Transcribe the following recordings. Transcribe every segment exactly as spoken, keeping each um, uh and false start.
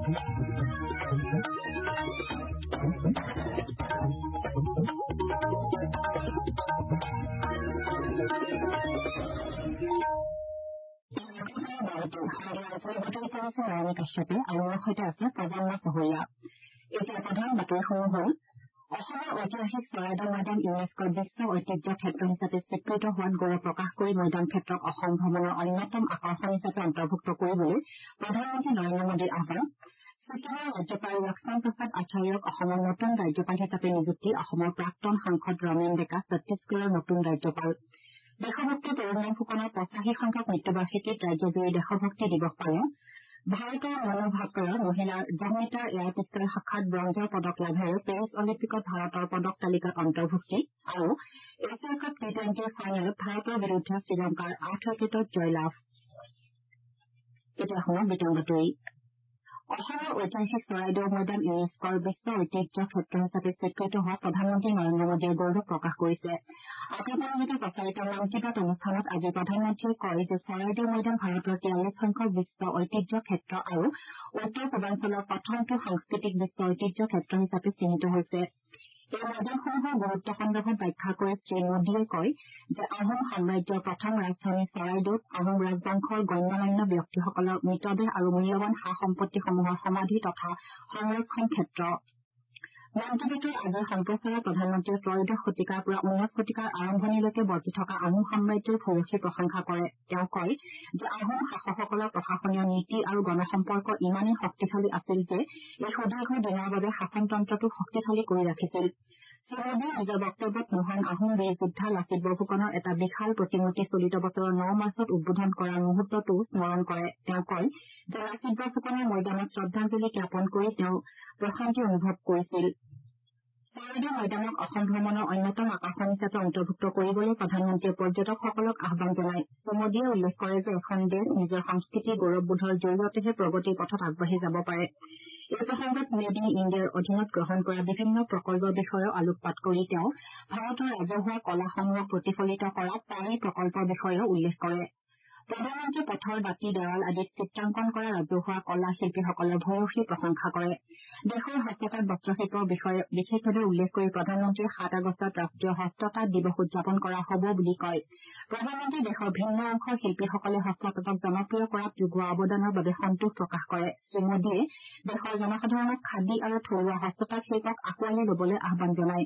কাশ্যপে আৰু মোৰ সৈতে আছে প্ৰজন্ম চহৰীয়া। এতিয়া প্ৰধান বাতৰিসমূহ হ'ল অসমৰ ঐতিহাসিক চৰাইদেউ মৈদাম ইউনেস্কৰ বিশ্ব ঐতিহ্য ক্ষেত্ৰ হিচাপে স্বীকৃত হোৱাত গৌৰৱ প্ৰকাশ কৰি মৈদাম ক্ষেত্ৰক অসম ভ্ৰমণৰ অন্যতম আকৰ্ষণ হিচাপে অন্তৰ্ভুক্ত কৰিবলৈ প্ৰধানমন্ত্ৰী নৰেন্দ্ৰ মোদীৰ আহ্বান। ছিকিমৰ ৰাজ্যপাল লক্ষ্মণ প্ৰসাদ আচাৰ্যক অসমৰ নতুন ৰাজ্যপাল হিচাপে নিযুক্তি অসমৰ প্ৰাক্তন সাংসদ ৰমেন ডেকা ছত্তীশগড়ৰ নতুন ৰাজ্যপাল। দেশভক্তি তৰুণৰাম ফুকনৰ পঁচাশী সংখ্যক মৃত্যুবাৰ্ষিকীত ৰাজ্যজুৰি দেশভক্তি দিৱস পালন। ভাৰতৰ মনু ভাকৰৰ মহিলাৰ দহ মিটাৰ এয়াৰ পিষ্টল শাখাত ব্ৰঞ্জৰ পদক লাভেৰে পেৰিছ অলিম্পিকত ভাৰতৰ পদক তালিকাত অন্তৰ্ভুক্তি আৰু এছিয়া কাপ টি টুৱেণ্টিৰ ফাইনেলত ভাৰতৰ বিৰুদ্ধে শ্ৰীলংকাৰ আঠ উইকেটত জয়লাভ। এতিয়া শুনক বিতং বাতৰি। অসমৰ ঐতিহাসিক চৰাইদেউ মৈদাম ইউনেস্কৰ বিশ্ব ঐতিহ্য ক্ষেত্ৰ হিচাপে স্বীকৃত হোৱা প্ৰধানমন্ত্ৰী নৰেন্দ্ৰ মোদীয়ে গৌৰৱ প্ৰকাশ কৰিছে। আকাশবাণীযোগে প্ৰচাৰিত মন কী বাত অনুষ্ঠানত আজি প্ৰধানমন্ত্ৰীয়ে কয় যে চৰাইদেউ মৈদাম ভাৰতৰ তিয়াল্লিছ সংখ্যক বিশ্ব ঐতিহ্য ক্ষেত্ৰ আৰু উত্তৰ পূৰ্বাঞ্চলৰ প্ৰথমটো সাংস্কৃতিক বিশ্ব ঐতিহ্য ক্ষেত্ৰ হিচাপে চিহ্নিত হৈছে। এই মৈদামসমূহৰ গুৰুত্ব সন্দৰ্ভত ব্যাখ্যা কৰি শ্ৰীমোদীয়ে কয় যে আহোম সাম্ৰাজ্যৰ প্ৰথম ৰাজধানী চৰাইদেউত আহোম ৰাজবংশৰ গণ্যমান্য ব্যক্তিসকলৰ মৃতদেহ আৰু মূল্যৱান সা সম্পত্তিসমূহৰ সমাধি তথা সংৰক্ষণ ক্ষেত্ৰ। মন কী বাতৰ আজিৰ সম্প্ৰচাৰত প্ৰধানমন্ত্ৰীয়ে ত্ৰয়োদশ শতিকাৰ পৰা ঊনৈশ শতিকাৰ আৰম্ভণিলৈকে বৰ্তি থকা আহোম সাম্ৰাজ্যৰ ভূয়সী প্ৰশংসা কৰে। তেওঁ কয় যে আহোম শাসকসকলৰ প্ৰশাসনীয় নীতি আৰু গণসম্পৰ্ক ইমানেই শক্তিশালী আছিল যে এই সুদীৰ্ঘ দিনৰ বাবে শাসনতন্ত্ৰটো শক্তিশালী কৰি ৰাখিছিল। শ্ৰীমোদীয়ে নিজৰ বক্তব্যত মহান আহোম বীৰ যোদ্ধা লাচিত বৰফুকনৰ এটা বিশাল প্ৰতিমূৰ্তি চলিত বছৰৰ ন মাৰ্চত উদ্বোধন কৰাৰ মুহূৰ্তটো স্মৰণ কৰে। তেওঁ কয় যে লাচিত বৰফুকনৰ মৈদামত শ্ৰদ্ধাঞ্জলি জ্ঞাপন কৰি তেওঁ প্ৰশান্তি অনুভৱ কৰিছিল। চৰাইদেউ মৈদামক অসম ভ্ৰমণৰ অন্যতম আকৰ্ষণ হিচাপে অন্তৰ্ভুক্ত কৰিবলৈ প্ৰধানমন্ত্ৰীয়ে পৰ্যটকসকলক আহ্বান জনায়। শ্ৰীমোদীয়ে উল্লেখ কৰে যে এখন দেশ নিজৰ সংস্কৃতি গৌৰৱবোধৰ জৰিয়তেহে প্ৰগতিৰ পথত আগবাঢ়ি যাব পাৰে। এই প্ৰসংগত মেড ইন ইণ্ডিয়াৰ অধীনত গ্ৰহণ কৰা বিভিন্ন প্ৰকল্পৰ বিষয়েও আলোকপাত কৰি তেওঁ ভাৰতৰ ৰাজহুৱা কলাসমূহক প্ৰতিফলিত কৰা পাৰি প্ৰকল্পৰ বিষয়েও উল্লেখ কৰে। প্ৰধানমন্ত্ৰীয়ে পথৰ দাঁতি দেৱাল আদিত চিত্ৰাংকন কৰা ৰাজহুৱা কলা শিল্পীসকলৰ ভূয়সী প্ৰশংসা কৰে। দেশৰ হস্ততাঁত বস্ত্ৰশিল্পৰ বিষয়ে বিশেষভাৱে উল্লেখ কৰি প্ৰধানমন্ত্ৰীয়ে সাত আগষ্টত ৰাষ্ট্ৰীয় হস্ততাঁত দিৱস উদযাপন কৰা হ'ব বুলি কয়। প্ৰধানমন্ত্ৰীয়ে দেশৰ ভিন্ন অংশৰ শিল্পীসকলে হস্ততাঁতক জনপ্ৰিয় কৰাত যোগোৱা অৱদানৰ বাবে সন্তোষ প্ৰকাশ কৰে। শ্ৰীমোদীয়ে দেশৰ জনসাধাৰণক খাদী আৰু থলুৱা হস্ততাঁত শিল্পক আঁকোৱালি ল'বলৈ আহ্বান জনায়।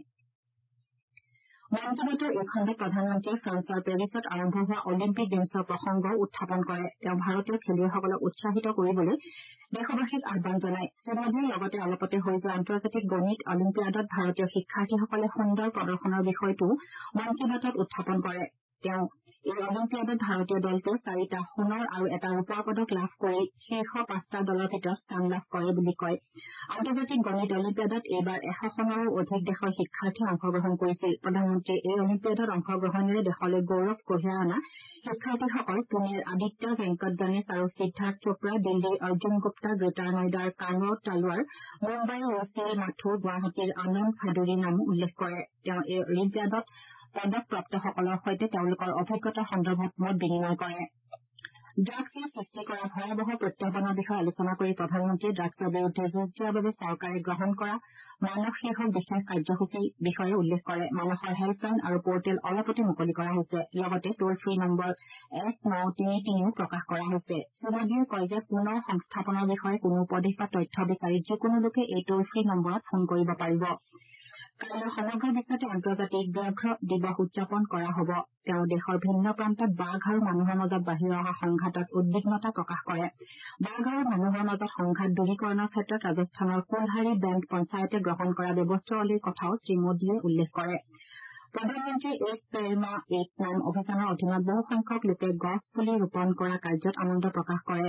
মন কী বাতৰ এই খণ্ডত প্ৰধানমন্ত্ৰীয়ে ফ্ৰান্সৰ পেৰিছত আৰম্ভ হোৱা অলিম্পিক গেমছৰ প্ৰসংগও উত্থাপন কৰে। তেওঁ ভাৰতীয় খেলুৱৈসকলক উৎসাহিত কৰিবলৈ দেশবাসীক আহ্বান জনায়। শ্ৰীমোদীয়ে লগতে অলপতে হৈ যোৱা আন্তৰ্জাতিক গণিত অলিম্পিয়াডত ভাৰতীয় শিক্ষাৰ্থীসকলে সুন্দৰ প্ৰদৰ্শনৰ বিষয়টোও মন কী বাতত উত্থাপন কৰে। তেওঁ এই অলিম্পিয়াডত ভাৰতীয় দলটোৱে চাৰিটা সোণৰ আৰু এটা ৰূপৰ পদক লাভ কৰি শীৰ্ষ পাঁচটা দলৰ ভিতৰত স্থান লাভ কৰে বুলি কয়। আন্তৰ্জাতিক গণিত অলিম্পিয়াডত এইবাৰ এশ খনৰো অধিক দেশৰ শিক্ষাৰ্থীয়ে অংশগ্ৰহণ কৰিছিল। প্ৰধানমন্ত্ৰীয়ে এই অলিম্পিয়াডত অংশগ্ৰহণেৰে দেশলৈ গৌৰৱ কঢ়িয়াই অনা শিক্ষাৰ্থীসকল পুনেৰ আদিত্য ভেংকট গণেশ আৰু সিদ্ধাৰ্থ চোপ্ৰা, দিল্লীৰ অৰ্জুন গুপ্তা, গ্ৰেটাৰ নয়ডাৰ কানৱ তালৱাৰ, মুম্বাইৰ ৰুচি মাথুৰ, গুৱাহাটীৰ আনন্দ ভাদুৰীৰ নামো উল্লেখ কৰে। তেওঁ এই অলিম্পিয়াডত পদকপ্ৰাপ্তসকলৰ সৈতে তেওঁলোকৰ অভিজ্ঞতাৰ সন্দৰ্ভত মত বিনিময় কৰে। ড্ৰাগছে সৃষ্টি কৰা ভয়াৱহ প্ৰত্যাহ্বানৰ বিষয়ে আলোচনা কৰি প্ৰধানমন্ত্ৰীয়ে ড্ৰাগছৰ বিৰুদ্ধে যুঁজ দিয়াৰ বাবে চৰকাৰে গ্ৰহণ কৰা মানস শীৰ্ষক বিশেষ কাৰ্যসূচীৰ বিষয়ে উল্লেখ কৰে। মানসৰ হেল্পলাইন আৰু পৰ্টেল অলপতে মুকলি কৰা হৈছে। লগতে টোল ফ্ৰী নম্বৰ এক ন তিনি তিনিও প্ৰকাশ কৰা হৈছে। শ্ৰীমোদীয়ে কয় যে পুনৰ সংস্থাপনৰ বিষয়ে কোনো উপদেশ বা তথ্য বিচাৰি যিকোনো লোকে এই টোল ফ্ৰী নম্বৰত ফোন কৰিব পাৰিব। কাইলৈ সমগ্ৰ বিশ্বতে আন্তৰ্জাতিক ব্যাঘ্ৰ দিৱস উদযাপন কৰা হ'ব। তেওঁ দেশৰ ভিন্ন প্ৰান্তত বাঘ আৰু মানুহৰ মাজত বাঢ়ি অহা সংঘাতত উদ্বিগ্নতা প্ৰকাশ কৰে। বাঘ আৰু মানুহৰ মাজত সংঘাত দূৰীকৰণৰ ক্ষেত্ৰত ৰাজস্থানৰ কোলহাৰী বেণ্ড পঞ্চায়তে গ্ৰহণ কৰা ব্যৱস্থাৱলীৰ কথাও শ্ৰীমোদীয়ে উল্লেখ কৰে। প্ৰধানমন্ত্ৰীয়ে এক পেড় মা এক নাম অভিযানৰ অধীনত বহুসংখ্যক লোকে গছ পুলি ৰোপণ কৰা কাৰ্যত আনন্দ প্ৰকাশ কৰে।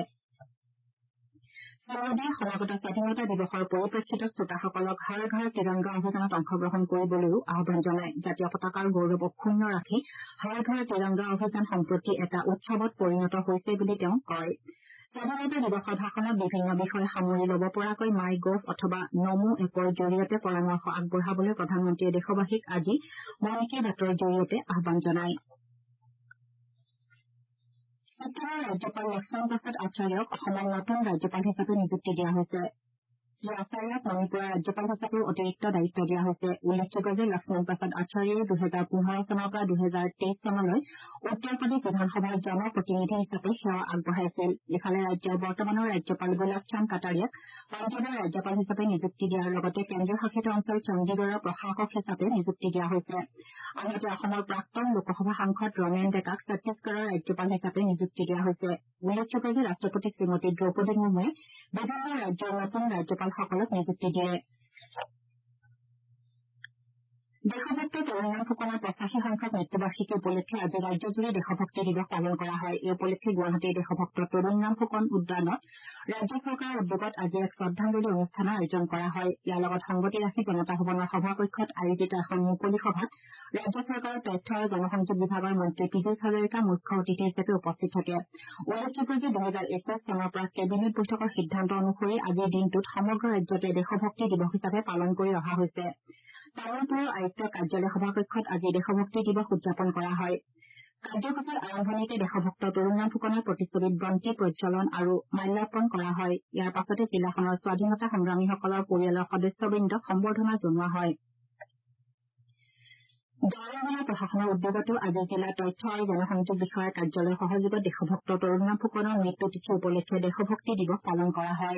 শ্ৰীমোদীয়ে সমাগত স্বাধীনতা দিৱসৰ পৰিপ্ৰেক্ষিতত শ্ৰোতাসকলক হৰ ঘৰ তিৰংগা অভিযানত অংশগ্ৰহণ কৰিবলৈও আহ্বান জনায়। জাতীয় পতাকাৰ গৌৰৱ অক্ষুণ্ণ ৰাখি হৰ ঘৰ তিৰংগা অভিযান সম্প্ৰতি এটা উৎসৱত পৰিণত হৈছে বুলি তেওঁ কয়। স্বাধীনতা দিৱসৰ ভাষণত বিভিন্ন বিষয় সামৰি ল'ব পৰাকৈ মাই গভ অথবা নমো এপৰ জৰিয়তে পৰামৰ্শ আগবঢ়াবলৈ প্ৰধানমন্ত্ৰীয়ে দেশবাসীক আজি মন কী বাতৰ জৰিয়তে আহ্বান জনায়। ছিকিমৰ ৰাজ্যপাল লক্ষ্মণ প্ৰসাদ আচাৰ্যক অসমৰ নতুন ৰাজ্যপাল হিচাপে নিযুক্তি দিয়া হৈছে। শ্ৰী আচাৰ্যক মণিপুৰৰ ৰাজ্যপাল হিচাপে অতিৰিক্ত দায়িত্ব দিয়া হৈছে। উল্লেখযোগ্য যে লক্ষ্মণ প্ৰসাদ আচাৰ্যই দুহেজাৰ পোন্ধৰ চনৰ পৰা দুহেজাৰ তেইছ চনলৈ উত্তৰ প্ৰদেশ বিধানসভাৰ জনপ্ৰতিনিধি হিচাপে সেৱা আগবঢ়াইছিল। ইফালে ৰাজ্যৰ বৰ্তমানৰ ৰাজ্যপাল গোলাব চান্দ কাটাৰিয়াক পঞ্জাৱৰ ৰাজ্যপাল হিচাপে নিযুক্তি দিয়াৰ লগতে কেন্দ্ৰীয় শাসিত অঞ্চল চণ্ডীগড়ৰ প্ৰশাসক হিচাপে নিযুক্তি দিয়া হৈছে। আনহাতে অসমৰ প্ৰাক্তন লোকসভা সাংসদ ৰমেন ডেকাক ছত্তীশগড়ৰ ৰাজ্যপাল হিচাপে নিযুক্তি দিয়া হৈছে। উল্লেখযোগ্য যে ৰাষ্ট্ৰপতি শ্ৰীমতী দ্ৰৌপদী মুৰ্মুৱে বিভিন্ন ৰাজ্যৰ নতুন ৰাজ্যপালসকলক নিযুক্তি দিয়ে। দেশভক্ত তৰুণৰাম ফুকনৰ পঁচাশী সংখ্যক মৃত্যুবাৰ্ষিকী উপলক্ষে আজি ৰাজ্যজুৰি দেশভক্তি দিৱস পালন কৰা হয়। এই উপলক্ষে গুৱাহাটীৰ দেশভক্ত তৰুণৰাম ফুকন উদ্যানত ৰাজ্য চৰকাৰৰ উদ্যোগত আজি এক শ্ৰদ্ধাঞ্জলি অনুষ্ঠানৰ আয়োজন কৰা হয়। ইয়াৰ লগত সংগতি ৰাখি জনতা ভৱনৰ সভাকক্ষত আয়োজিত এখন মুকলি সভাত ৰাজ্য চৰকাৰৰ তথ্য আৰু জনসংযোগ বিভাগৰ মন্ত্ৰী পীযুষ হাজৰিকা মুখ্য অতিথি হিচাপে উপস্থিত থাকে। উল্লেখযোগ্য যে দুহেজাৰ একৈশ চনৰ পৰা কেবিনেট বৈঠকৰ সিদ্ধান্ত অনুসৰি আজিৰ দিনটোত সমগ্ৰ ৰাজ্যতে দেশভক্তি দিৱস হিচাপে পালন কৰি অহা হৈছে। তামোলপুৰৰ আয়ুক্তৰ কাৰ্যালয় সভাকক্ষত আজি দেশভক্তি দিৱস উদযাপন কৰা হয়। কাৰ্যসূচীৰ আৰম্ভণিতে দেশভক্ত তৰুণৰাম ফুকনৰ প্ৰতিচ্ছবিত বন্তি প্ৰজ্বলন আৰু মাল্যাৰ্পণ কৰা হয়। ইয়াৰ পাছতে জিলাখনৰ স্বাধীনতা সংগ্ৰামীসকলৰ পৰিয়ালৰ সদস্যবৃন্দক সম্বৰ্ধনা জনোৱা হয়। দৰং জিলা প্ৰশাসনৰ উদ্যোগতো আজি জিলা তথ্য আৰু জনসংযোগ বিষয়াৰ কাৰ্যালয়ৰ সহযোগত দেশভক্ত তৰুণৰাম ফুকনৰ মৃত্যু তিথি উপলক্ষে দেশভক্তি দিৱস পালন কৰা হয়।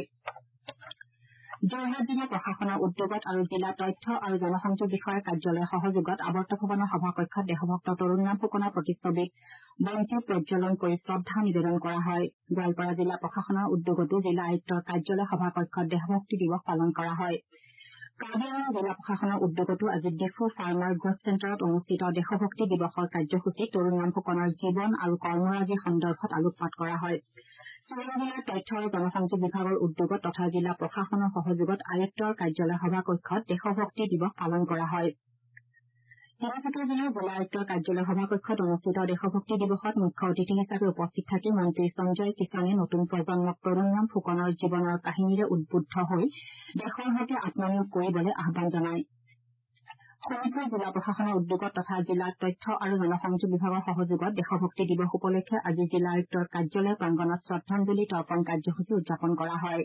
যোৰহাট জিলা প্ৰশাসনৰ উদ্যোগত আৰু জিলা তথ্য আৰু জনসংযোগ বিষয়াৰ কাৰ্যালয়ৰ সহযোগত আৱৰ্ত ভৱনৰ সভাকক্ষত দেশভক্ত তৰুণৰাম ফুকনৰ প্ৰতিচ্ছবিত বন্তি প্ৰজ্বলন কৰি শ্ৰদ্ধা নিবেদন কৰা হয়। গোৱালপাৰা জিলা প্ৰশাসনৰ উদ্যোগতো জিলা আয়ুক্তৰ কাৰ্যালয় সভাকক্ষত দেশভক্তি দিৱস পালন কৰা হয়। কাৰ্বি আংলং জিলা প্ৰশাসনৰ উদ্যোগতো আজি ডিফু ফাৰ্মাৰ গ্ৰোথ চেণ্টাৰত অনুষ্ঠিত দেশভক্তি দিৱসৰ কাৰ্যসূচীত তৰুণৰাম ফুকনৰ জীৱন আৰু কৰ্মৰাজিৰ সন্দৰ্ভত আলোকপাত কৰা হয়। চিৰাং জিলাৰ তথ্য আৰু জনসংযোগ বিভাগৰ উদ্যোগত তথা জিলা প্ৰশাসনৰ সহযোগত আয়ুক্তৰ কাৰ্যালয় সভাকক্ষত দেশভক্তি দিৱস পালন কৰা হয়। তিনিচুকীয়া জিলাৰ জিলা আয়ুক্তৰ কাৰ্যালয় সভাকক্ষত অনুষ্ঠিত দেশভক্তি দিৱসত মুখ্য অতিথি হিচাপে উপস্থিত থাকি মন্ত্ৰী সঞ্জয় কিষাণে নতুন প্ৰজন্মক তৰুণৰাম ফুকনৰ জীৱনৰ কাহিনীৰে উদ্বুদ্ধ হৈ দেশৰ হকে আত্মনিয়োগ কৰিবলৈ আহ্বান জনায়। শোণিতপুৰ জিলা প্ৰশাসনৰ উদ্যোগত তথা জিলা তথ্য আৰু জনসংযোগ বিভাগৰ সহযোগত দেশভক্তি দিৱস উপলক্ষে আজি জিলা আয়ুক্তৰ কাৰ্যালয় প্ৰাংগণত শ্ৰদ্ধাঞ্জলি তৰ্পণ কাৰ্যসূচী উদযাপন কৰা হয়।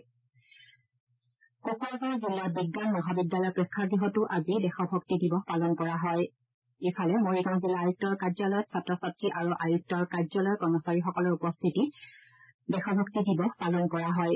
কোকৰাঝাৰ জিলাৰ বিজ্ঞান মহাবিদ্যালয় প্ৰেক্ষাগৃহতো আজি দেশভক্তি দিৱস পালন কৰা হয়। ইফালে মৰিগাঁও জিলা আয়ুক্তৰ কাৰ্যালয়ত ছাত্ৰ ছাত্ৰী আৰু আয়ুক্তৰ কাৰ্যালয়ৰ কৰ্মচাৰীসকলৰ উপস্থিতিত দেশভক্তি দিৱস পালন কৰা হয়।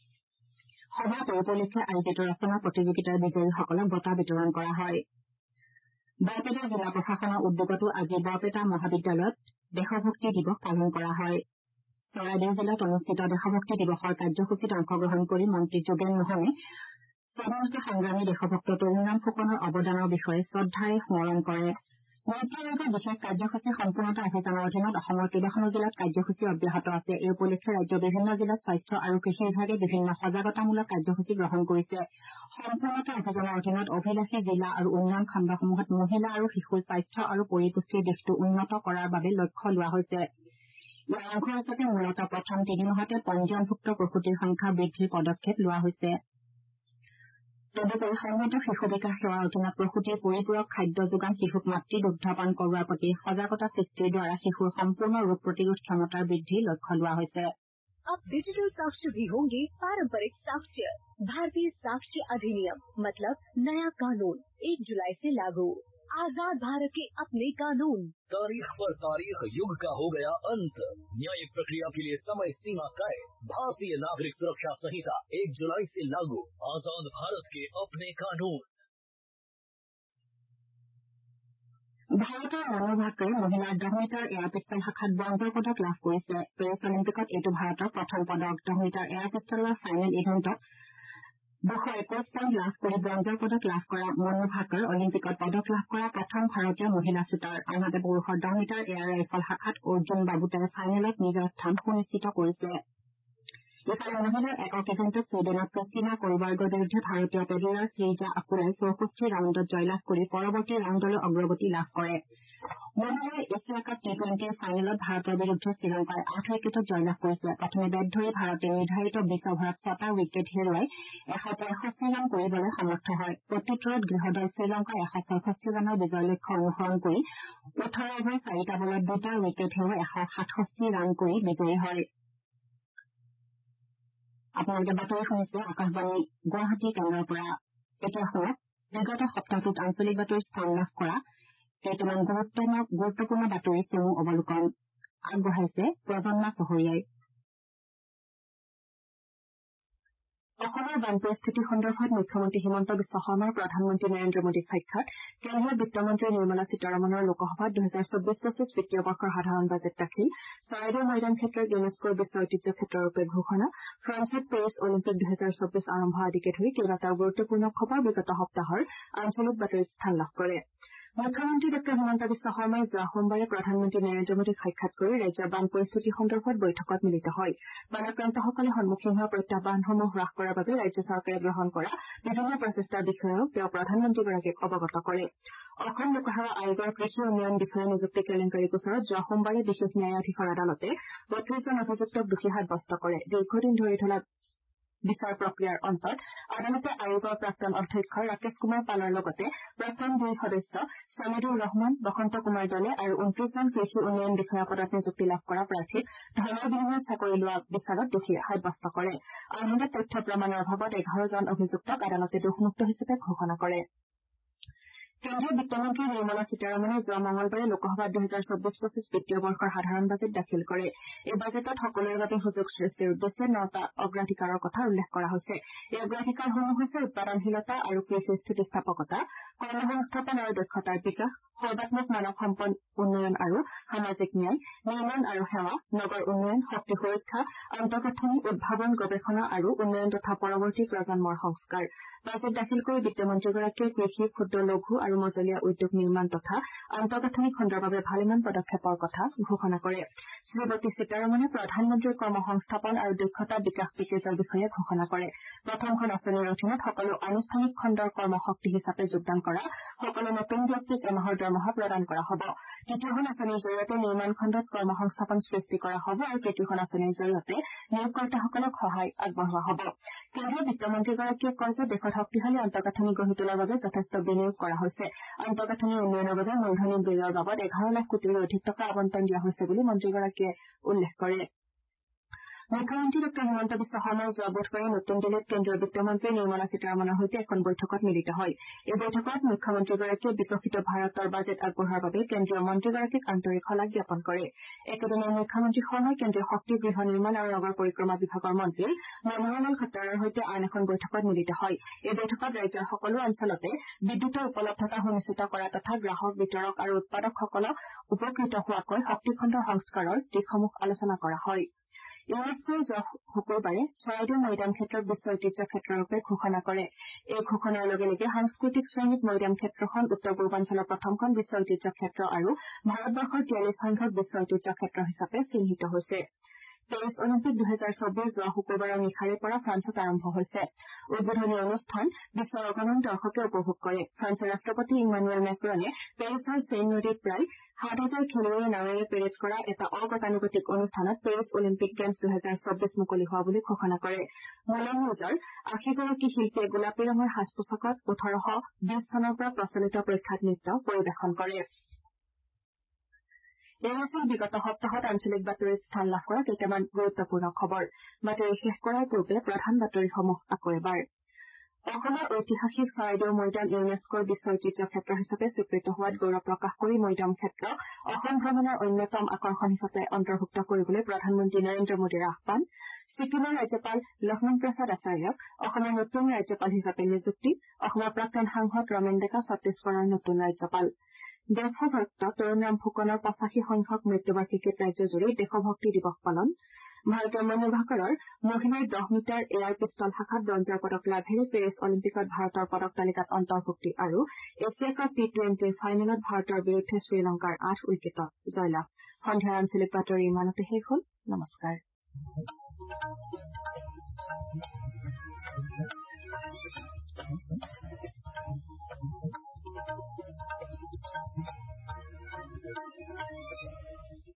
সভাত এই উপলক্ষে আয়োজিত ৰচনা প্ৰতিযোগিতাৰ বিজয়ীসকলক বঁটা বিতৰণ কৰা হয়। বৰপেটা জিলা প্ৰশাসনৰ উদ্যোগতো আজি বৰপেটা মহাবিদ্যালয়ত দেশভক্তি দিৱস পালন কৰা হয়। চৰাইদেউ জিলাত অনুষ্ঠিত দেশভক্তি দিৱসৰ কাৰ্যসূচীত অংশগ্ৰহণ কৰি মন্ত্ৰী যোগেন মোহনে স্বাধীনতা সংগ্ৰামী দেশভক্ত তৰুণৰাম ফুকনৰ অৱদানৰ বিষয়ে শ্ৰদ্ধাৰে স্মৰণ কৰে। নীতি আয়োগৰ বিশেষ কাৰ্যসূচী সম্পূৰ্ণতা অভিযানৰ অধীনত অসমৰ কেইবাখনো জিলাত কাৰ্যসূচী অব্যাহত আছে। এই উপলক্ষে ৰাজ্যৰ বিভিন্ন জিলাত স্বাস্থ্য আৰু কৃষি বিভাগে বিভিন্ন সজাগতামূলক কাৰ্যসূচী গ্ৰহণ কৰিছে। সম্পূৰ্ণতা অভিযানৰ অধীনত অভিলাষী জিলা আৰু উন্নয়ন খণ্ডসমূহত মহিলা আৰু শিশুৰ স্বাস্থ্য আৰু পৰিপুষ্টিৰ দিশটো উন্নত কৰাৰ বাবে লক্ষ্য লোৱা হৈছে। ইয়াৰ অংশ হিচাপে মূলতঃ প্ৰথম তিনিমাহতে পঞ্জীয়নভুক্ত প্ৰসূতিৰ সংখ্যা বৃদ্ধিৰ পদক্ষেপ লোৱা হৈছে। তদুপৰি সংহত শিশু বিকাশ সেৱাৰ অধীনত প্ৰসূতিৰ পৰিপূৰক খাদ্য যোগান, শিশুক মাতৃ দুগ্ধপান কৰোৱাৰ প্ৰতি সজাগতা সৃষ্টিৰ দ্বাৰা শিশুৰ সম্পূৰ্ণ ৰোগ প্ৰতিৰোধ ক্ষমতাৰ বৃদ্ধিৰ লক্ষ্য লোৱা হৈছে। अब डिजिटल साक्ष्य भी होंगे पारंपरिक साक्ष्य। भारतीय साक्ष्य अधिनियम मतलब नया कानून एक जुलाई से लागू। आजाद भारत के अपने कानून। तारीख पर तारीख युग का हो गया अंत। न्यायिक प्रक्रिया के लिए समय सीमा तय। भारतीय नागरिक सुरक्षा संहिता एक जुलाई से लागू। आजाद भारत के अपने कानून। ভাৰতৰ মনু ভাকৰে মহিলাৰ দহ মিটাৰ এয়াৰ পিষ্টল শাখাত ব্ৰঞ্জৰ পদক লাভ কৰিছে। পেৰিছ অলিম্পিকত এইটো ভাৰতৰ প্ৰথম পদক। দহ মিটাৰ এয়াৰ পিষ্টলৰ ফাইনেল ইভেণ্টত দুশ একৈশ পইণ্ট লাভ কৰি ব্ৰঞ্জৰ পদক লাভ কৰা মনু ভাকৰ অলিম্পিকত পদক লাভ কৰা প্ৰথম ভাৰতীয় মহিলা শ্বুটাৰ। আনহাতে পুৰুষৰ দহ মিটাৰ এয়াৰ ৰাইফল শাখাত অৰ্জুন বাবুতাই ফাইনেলত নিজৰ স্থান সুনিশ্চিত কৰিছে। ইফালে মহিলাৰ একক ইভেণ্টত ছুইডেনৰ ক্ৰিষ্টিনা কৰিবাৰ্গৰ বিৰুদ্ধে ভাৰতীয় পেডলাৰ শ্ৰীজা আকুৰাই চৌষষ্ঠি ৰাউণ্ডত জয়লাভ কৰি পৰৱৰ্তী ৰাউণ্ডলৈ অগ্ৰগতি লাভ কৰে। মহিলাৰ এছিয়া কাপ টি টুৱেণ্টিৰ ফাইনেলত ভাৰতৰ বিৰুদ্ধে শ্ৰীলংকাই আঠ উইকেটত জয়লাভ কৰিছে। প্ৰথমে বেট ধৰি ভাৰতে নিৰ্ধাৰিত বিছ অভাৰত ছটা উইকেট হেৰুৱাই এশ পঁয়ষষ্ঠি ৰান কৰিবলৈ সমৰ্থ হয়। প্ৰত্যুত্তৰত গৃহদল শ্ৰীলংকাই এশ ছয়ষষ্ঠি ৰানৰ বিজয় লক্ষ্য অনুসৰণ কৰি ওঠৰ অভাৰ চাৰিটা বলত দুটা উইকেট হেৰুৱাই এশ সাতষষ্ঠি ৰান কৰি বিজয়ী হয়। আপোনালোকে বাতৰি শুনিছে আকাশবাণী গুৱাহাটী কেন্দ্ৰৰ পৰা। এতিয়া শুনক বিগত সপ্তাহটোত আঞ্চলিক বাতৰিত স্থান লাভ কৰা কেইটামান গুৰুত্বপূৰ্ণ বাতৰি চমু অৱলোকন আগবঢ়াইছে প্ৰজন্মা চহৰীয়াই। অসমৰ বান পৰিস্থিতি সন্দৰ্ভত মুখ্যমন্ত্ৰী হিমন্ত বিশ্ব শৰ্মাৰ প্ৰধানমন্ত্ৰী নৰেন্দ্ৰ মোদীক সাক্ষাৎ কেন্দ্ৰীয় বিত্তমন্ত্ৰী নিৰ্মলা সীতাৰমণৰ লোকসভাত দুহেজাৰ চৌবিশ পঁচিশ বিত্তীয় বৰ্ষৰ সাধাৰণ বাজেট দাখিল চৰাইদেউ মৈদাম ক্ষেত্ৰক ইউনেস্কোৰ বিশ্ব ঐতিহ্য ক্ষেত্ৰৰূপে ঘোষণা ফ্ৰান্সত পেৰিছ অলিম্পিক দুহেজাৰ চৌবিশ আৰম্ভ আদিকে ধৰি কেইবাটাও গুৰুত্বপূৰ্ণ খবৰ বিগত সপ্তাহৰ আঞ্চলিক বাতৰিত স্থান লাভ কৰে। মুখ্যমন্ত্ৰী ডঃ হিমন্ত বিশ্ব শৰ্মাই যোৱা সোমবাৰে প্ৰধানমন্ত্ৰী নৰেন্দ্ৰ মোদীক সাক্ষাৎ কৰি ৰাজ্যৰ বান পৰিস্থিতি সন্দৰ্ভত বৈঠকত মিলিত হয়। বানাক্ৰান্তসকলে সন্মুখীন হোৱা প্ৰত্যাহ্বানসমূহ হ্ৰাস কৰাৰ বাবে ৰাজ্য চৰকাৰে গ্ৰহণ কৰা বিভিন্ন প্ৰচেষ্টাৰ বিষয়েও তেওঁ প্ৰধানমন্ত্ৰীগৰাকীক অৱগত কৰে। অসম লোকসেৱা আয়োগৰ কৃষি উন্নয়ন বিষয়া নিযুক্তি কেলেংকাৰী গোচৰত যোৱা সোমবাৰে বিশেষ ন্যায়াধীশৰ আদালতে বত্ৰিশজন অভিযুক্তক দোষী সাব্যস্ত কৰে। দীৰ্ঘদিন ধৰি চলা বিচাৰ প্ৰক্ৰিয়াৰ অন্তত আদালতে আয়োগৰ প্ৰাক্তন অধ্যক্ষ ৰাকেশ কুমাৰ পালৰ লগতে প্ৰাক্তন দুই সদস্য ছামিদুৰ ৰহমান বসন্ত কুমাৰ দলে আৰু ঊনত্ৰিশজন কৃষি উন্নয়ন বিষয়া পদত নিযুক্তি লাভ কৰা প্ৰাৰ্থীক ধনৰ বিনিময়ত চাকৰি লোৱা বিচাৰত দোষী সাব্যস্ত কৰে। আনহাতে তথ্য প্ৰমাণৰ অভাৱত এঘাৰজন অভিযুক্তক আদালতে দোষমুক্ত হিচাপে ঘোষণা কৰে। কেন্দ্ৰীয় বিত্তমন্ত্ৰী নিৰ্মলা সীতাৰমণে যোৱা মঙলবাৰে লোকসভাত দুহেজাৰ চৌবিশ পঁচিশ বিত্তীয় বৰ্ষৰ সাধাৰণ বাজেট দাখিল কৰে। এই বাজেটত সকলোৰে বাবে সুযোগ সৃষ্টিৰ উদ্দেশ্যে নটা অগ্ৰাধিকাৰৰ কথা উল্লেখ কৰা হৈছে। এই অগ্ৰাধিকাৰসমূহ হৈছে উৎপাদনশীলতা আৰু কৃষিৰ স্থিতিস্থাপকতা, কৰ্মসংস্থাপন আৰু দক্ষতাৰ বিকাশ, সৰ্বাত্মক মানৱ সম্পদ উন্নয়ন আৰু সামাজিক ন্যায়, নিৰ্মাণ আৰু সেৱা, নগৰ উন্নয়ন, শক্তি সুৰক্ষা, আন্তঃগাঁথনি, উদ্ভাৱন, গৱেষণা আৰু উন্নয়ন তথা পৰৱৰ্তী প্ৰজন্মৰ সংস্কাৰ। বাজেট দাখিল কৰি বিত্তমন্ত্ৰীগৰাকীয়ে কৃষি, ক্ষুদ্ৰ লঘু আৰু মজলীয়া উদ্যোগ নিৰ্মাণ তথা আন্তঃগাঁথনি খণ্ডৰ বাবে ভালেমান পদক্ষেপৰ কথা ঘোষণা কৰে। শ্ৰীমতী সীতাৰমণে প্ৰধানমন্ত্ৰীৰ কৰ্মসংস্থাপন আৰু দক্ষতা বিকাশ পেকেজৰ বিষয়ে ঘোষণা কৰে। প্ৰথমখন আঁচনিৰ অধীনত সকলো আনুষ্ঠানিক খণ্ডৰ কৰ্মশক্তি হিচাপে যোগদান কৰা সকলো নতুন ব্যক্তিক এমাহৰ দৰমহা প্ৰদান কৰা হ'ব। তৃতীয়খন আঁচনিৰ জৰিয়তে নিৰ্মাণ খণ্ডত কৰ্মসংস্থাপন সৃষ্টি কৰা হ'ব আৰু তৃতীয়খন আঁচনিৰ জৰিয়তে নিয়োগকৰ্তাসকলক সহায় আগবঢ়োৱা হ'ব। কেন্দ্ৰীয় বিত্তমন্ত্ৰীগৰাকীয়ে কয় যে দেশত শক্তিশালী আন্তঃগাঁথনি গঢ়ি তোলাৰ বাবে যথেষ্ট বিনিয়োগ কৰা হৈছে। আন্তঃগাঁথনি উন্নয়নৰ বাবে মূলধনী ব্যয়ৰ বাবদ এঘাৰ লাখ কোটিৰো অধিক টকা আবণ্টন দিয়া হৈছে বুলি মন্ত্ৰীগৰাকীয়ে উল্লেখ কৰে। মুখ্যমন্ত্ৰী ডঃ হিমন্ত বিশ্ব শৰ্মাই যোৱা বুধবাৰে নতুন দিল্লীত কেন্দ্ৰীয় বিত্তমন্ত্ৰী নিৰ্মলা সীতাৰমণৰ সৈতে এখন বৈঠকত মিলিত হয়। এই বৈঠকত মুখ্যমন্ত্ৰীগৰাকীয়ে বিকশিত ভাৰতৰ বাজেট আগবঢ়োৱাৰ বাবে কেন্দ্ৰীয় মন্ত্ৰীগৰাকীক আন্তৰিক শলাগ জ্ঞাপন কৰে। একেদিনাই মুখ্যমন্ত্ৰী শৰ্মাই কেন্দ্ৰীয় শক্তি গৃহ নিৰ্মাণ আৰু নগৰ পৰিক্ৰমা বিভাগৰ মন্ত্ৰী মনোহৰলাল খট্টাৰৰ সৈতে আন এখন বৈঠকত মিলিত হয়। এই বৈঠকত ৰাজ্যৰ সকলো অঞ্চলতে বিদ্যুতৰ উপলব্ধতা সুনিশ্চিত কৰা তথা গ্ৰাহক বিতৰক আৰু উৎপাদকসকলক উপকৃত হোৱাকৈ শক্তিখণ্ডৰ সংস্কাৰৰ দিশসমূহ আলোচনা কৰা হয়। ইউনেস্কোই যোৱা শুকুৰবাৰে চৰাইদেউ মৈদাম ক্ষেত্ৰক বিশ্ব ঐতিহ্য ক্ষেত্ৰৰূপে ঘোষণা কৰে। এই ঘোষণাৰ লগে লগে সাংস্কৃতিক শ্ৰেণীত মৈদাম ক্ষেত্ৰখন উত্তৰ পূৰ্বাঞ্চলৰ প্ৰথমখন বিশ্ব ঐতিহ্য ক্ষেত্ৰ আৰু ভাৰতবৰ্ষৰ তিয়াল্লিছ সংখ্যক বিশ্ব ঐতিহ্য ক্ষেত্ৰ হিচাপে চিহ্নিত হৈছে। পেৰিছ অলিম্পিক দুহেজাৰ চৌবিশ যোৱা শুকুৰবাৰৰ নিশাৰে পৰা ফ্ৰান্সত আৰম্ভ হৈছে। উদ্বোধনী অনুষ্ঠান বিশ্বৰ অগণন দৰ্শকে উপভোগ কৰে। ফ্ৰান্সৰ ৰাষ্ট্ৰপতি ইমানুৱেল মেক্ৰনে পেৰিছৰ ছেইন নদীত প্ৰায় সাত হাজাৰ খেলুৱৈয়ে নাৱেৰে পেৰেড কৰা এটা অগতানুগতিক অনুষ্ঠানত পেৰিছ অলিম্পিক গেমছ দুহেজাৰ চৌবিশ মুকলি হোৱা বুলি ঘোষণা কৰে। মোলেন ৰুজৰ আশীগৰাকী শিল্পীয়ে গোলাপী ৰঙৰ সাজ পোছাকত ওঠৰশ বিশ চনৰ পৰা প্ৰচলিত প্ৰখ্যাত নৃত্য পৰিৱেশন কৰে। এই আছিল বিগত সপ্তাহত আঞ্চলিক বাতৰিত স্থান লাভ কৰা কেইটামান গুৰুত্বপূৰ্ণ খবৰ। বাতৰি শেষ কৰাৰ পূৰ্বে প্ৰধান বাতৰিসমূহ আকৌ এবাৰ। অসমৰ ঐতিহাসিক চৰাইদেউ মৈদাম ইউনেস্কোৰ বিশ্ব ঐতিহ্য ক্ষেত্ৰ হিচাপে স্বীকৃত হোৱাত গৌৰৱ প্ৰকাশ কৰি মৈদাম ক্ষেত্ৰ অসম ভ্ৰমণৰ অন্যতম আকৰ্ষণ হিচাপে অন্তৰ্ভুক্ত কৰিবলৈ প্ৰধানমন্ত্ৰী নৰেন্দ্ৰ মোদীৰ আহান। ছিকিমৰ ৰাজ্যপাল লক্ষ্মণ প্ৰসাদ আচাৰ্যক অসমৰ নতুন ৰাজ্যপাল হিচাপে নিযুক্তি। অসমৰ প্ৰাক্তন সাংসদ ৰমেন ডেকা ছত্তীশগড়ৰ নতুন ৰাজ্যপাল। দেশভক্ত তৰুণৰাম ফুকনৰ পঁচাশী সংখ্যক মৃত্যুবাৰ্ষিকীত ৰাজ্যজুৰি দেশভক্তি দিৱস পালন। ভাৰতীয় মনোভাকৰৰ মহিলাৰ দহ মিটাৰ এয়াৰ পিষ্টল শাখাত ব্ৰঞ্জৰ পদক লাভেৰে পেৰিছ অলিম্পিকত ভাৰতৰ পদক তালিকাত অন্তৰ্ভুক্তি আৰু এছিয়া কাপ টি টুৱেণ্টিৰ ফাইনেলত ভাৰতৰ বিৰুদ্ধে শ্ৰীলংকাৰ আঠ উইকেটত জয়লাভ। সন্ধিয়াৰ আঞ্চলিক বাতৰি ইমানতে শেষ হ'ল। নমস্কাৰ।